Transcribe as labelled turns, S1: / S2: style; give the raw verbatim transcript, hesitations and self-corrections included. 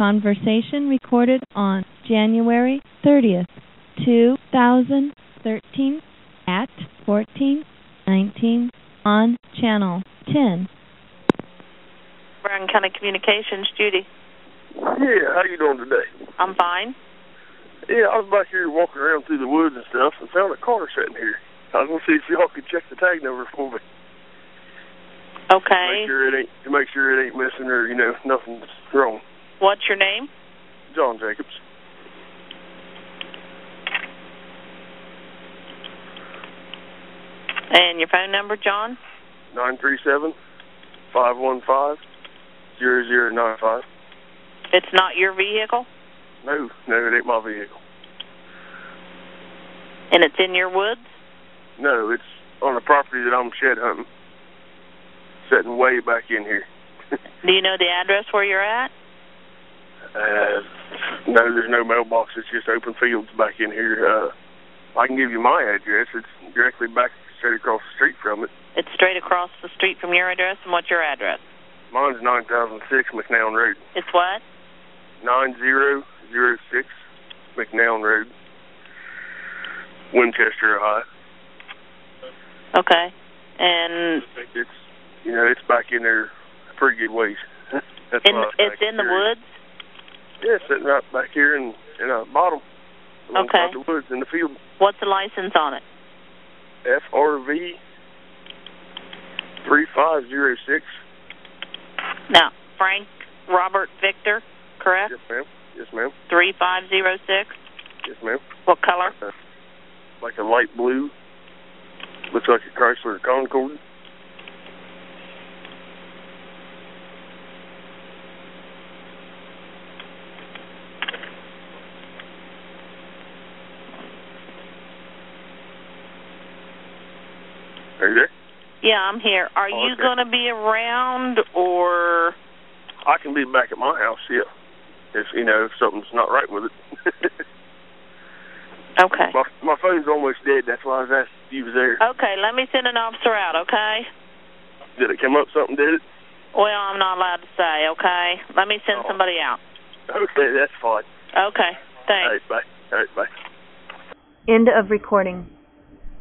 S1: conversation recorded on January thirtieth, two thousand thirteen at fourteen nineteen on Channel ten.
S2: Brown County Communications, Judy.
S3: Yeah, how you doing today?
S2: I'm fine.
S3: Yeah, I was back here walking around through the woods and stuff and found a car sitting here. I was going to see if y'all could check the tag number for me.
S2: Okay.
S3: Make sure it ain't, to make sure it ain't missing or, you know, nothing's wrong.
S2: What's your name?
S3: John Jacobs.
S2: And your phone number, John?
S3: nine three seven, five one five, zero zero nine five.
S2: It's not your vehicle?
S3: No, no, it ain't my vehicle.
S2: And it's in your woods?
S3: No, it's on a property that I'm shed hunting. Sitting way back in here.
S2: Do you know the address where you're at?
S3: Uh, no, there's no mailbox. It's just open fields back in here. Uh, I can give you my address. It's directly back straight across the street from it.
S2: It's straight across the street from your address? And what's your address?
S3: Mine's nine thousand six McNown Road.
S2: It's what?
S3: nine zero zero six McNown Road, Winchester, Ohio.
S2: Okay. And
S3: it's, you know, it's back in there a pretty good ways. That's
S2: in, it's in the woods?
S3: Yeah, it's sitting right back here in, in the bottom.
S2: Okay.
S3: The woods in the field.
S2: What's the license on it?
S3: F R V three five zero six.
S2: Now, Frank Robert Victor, correct?
S3: Yes, ma'am. Yes, ma'am.
S2: three five zero six?
S3: Yes, ma'am.
S2: What color?
S3: Uh, like a light blue. Looks like a Chrysler Concorde. Are you there?
S2: Yeah, I'm here. Are
S3: oh,
S2: you
S3: okay.
S2: going to be around, or?
S3: I can be back at my house, yeah. If, you know, if something's not right with it.
S2: Okay.
S3: My, my phone's almost dead. That's why I was asking if you was there.
S2: Okay, let me send an officer out, okay?
S3: Did it come up something, did it?
S2: Well, I'm not allowed to say, okay? Let me send oh. somebody out.
S3: Okay, that's fine.
S2: Okay, thanks.
S3: All right, bye. All right, bye.
S1: End of recording.